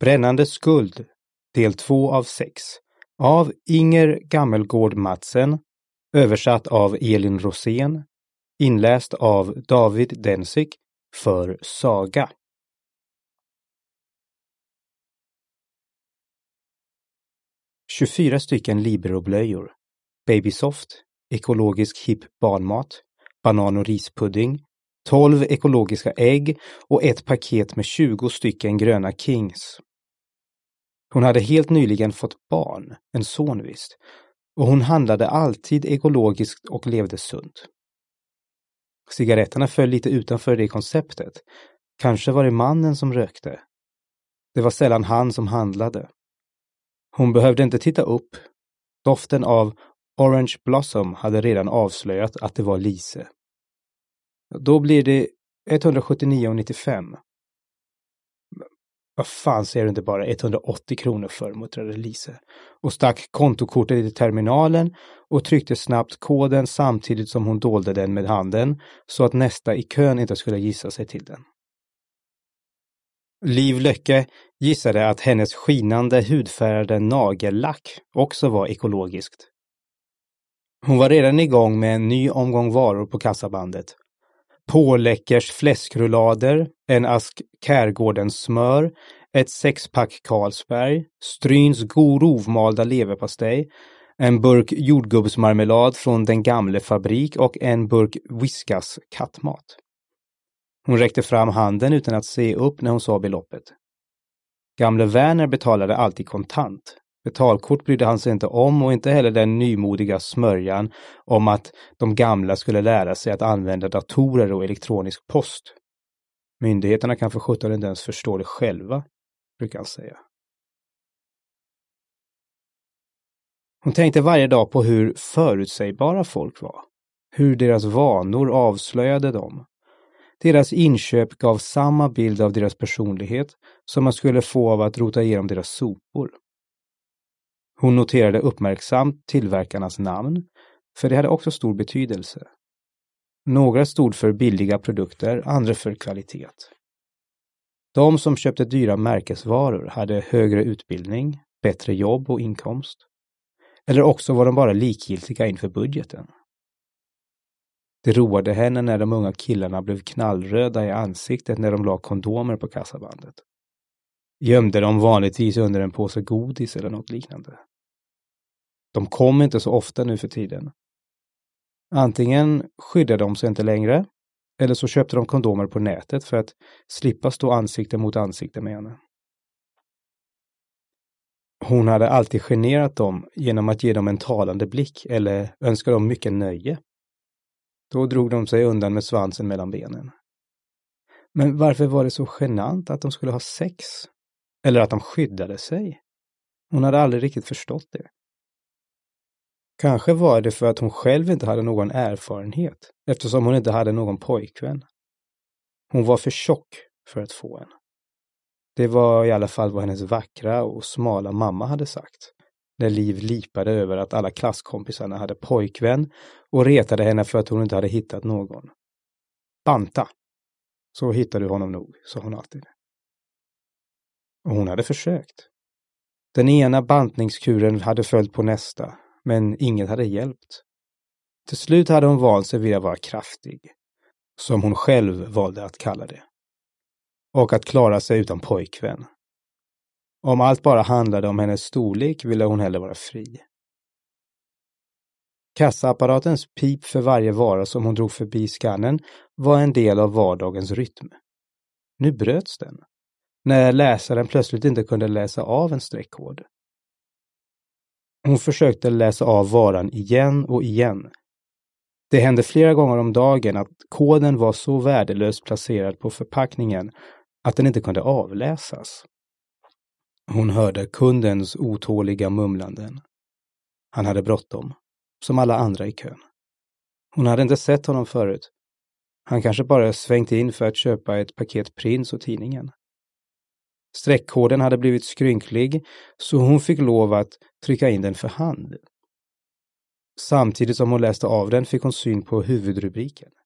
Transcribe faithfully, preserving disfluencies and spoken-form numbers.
Brännande skuld, del två av sex, av Inger Gammelgård Madsen, översatt av Elin Rosén, inläst av David Densik för Saga. tjugofyra stycken Libero-blöjor, Babysoft, ekologisk hipp barnmat, banan- och rispudding, tolv ekologiska ägg och ett paket med tjugo stycken gröna Kings. Hon hade helt nyligen fått barn, en son visst, och hon handlade alltid ekologiskt och levde sunt. Cigaretterna föll lite utanför det konceptet. Kanske var det mannen som rökte. Det var sällan han som handlade. Hon behövde inte titta upp. Doften av Orange Blossom hade redan avslöjat att det var Lise. Då blir det etthundrasjuttionio komma nittiofem. Vad fan säger du inte bara etthundraåttio kronor för, muttrade Lise och stack kontokortet i terminalen och tryckte snabbt koden samtidigt som hon dolde den med handen så att nästa i kön inte skulle gissa sig till den. Liv Löcke gissade att hennes skinande hudfärgade nagellack också var ekologiskt. Hon var redan igång med en ny omgång varor på kassabandet. Påläckers fläskrullader, en ask Kärgårdens smör, ett sexpack Carlsberg, Stryns god rovmalda leverpastej, en burk jordgubbsmarmelad från Den gamle fabrik och en burk Whiskas kattmat. Hon räckte fram handen utan att se upp när hon sa beloppet. Gamle Werner betalade alltid kontant. Betalkort brydde han sig inte om och inte heller den nymodiga smörjan om att de gamla skulle lära sig att använda datorer och elektronisk post. Myndigheterna kan för sjutton inte ens förstå det själva, brukar han säga. Hon tänkte varje dag på hur förutsägbara folk var. Hur deras vanor avslöjade dem. Deras inköp gav samma bild av deras personlighet som man skulle få av att rota igenom deras sopor. Hon noterade uppmärksamt tillverkarnas namn, för det hade också stor betydelse. Några stod för billiga produkter, andra för kvalitet. De som köpte dyra märkesvaror hade högre utbildning, bättre jobb och inkomst. Eller också var de bara likgiltiga inför budgeten. Det roade henne när de unga killarna blev knallröda i ansiktet när de la kondomer på kassabandet. Gömde de vanligtvis under en påse godis eller något liknande. De kom inte så ofta nu för tiden. Antingen skyddade de sig inte längre, eller så köpte de kondomer på nätet för att slippa stå ansikte mot ansikte med henne. Hon hade alltid generat dem genom att ge dem en talande blick eller önska dem mycket nöje. Då drog de sig undan med svansen mellan benen. Men varför var det så genant att de skulle ha sex? Eller att de skyddade sig? Hon hade aldrig riktigt förstått det. Kanske var det för att hon själv inte hade någon erfarenhet, eftersom hon inte hade någon pojkvän. Hon var för tjock för att få en. Det var i alla fall vad hennes vackra och smala mamma hade sagt, när Liv lipade över att alla klasskompisarna hade pojkvän och retade henne för att hon inte hade hittat någon. Banta! Så hittade du honom nog, sa hon alltid. Och hon hade försökt. Den ena bantningskuren hade följt på nästa, men inget hade hjälpt. Till slut hade hon vant sig vid att vara kraftig, som hon själv valde att kalla det. Och att klara sig utan pojkvän. Om allt bara handlade om hennes storlek ville hon hellre vara fri. Kassaapparatens pip för varje vara som hon drog förbi skannen var en del av vardagens rytm. Nu bröts den, när läsaren plötsligt inte kunde läsa av en streckkod. Hon försökte läsa av varan igen och igen. Det hände flera gånger om dagen att koden var så värdelöst placerad på förpackningen att den inte kunde avläsas. Hon hörde kundens otåliga mumlanden. Han hade bråttom, som alla andra i kön. Hon hade inte sett honom förut. Han kanske bara svängt in för att köpa ett paket Prins och tidningen. Streckkoden hade blivit skrynklig, så hon fick lov att trycka in den för hand. Samtidigt som hon läste av den fick hon syn på huvudrubriken.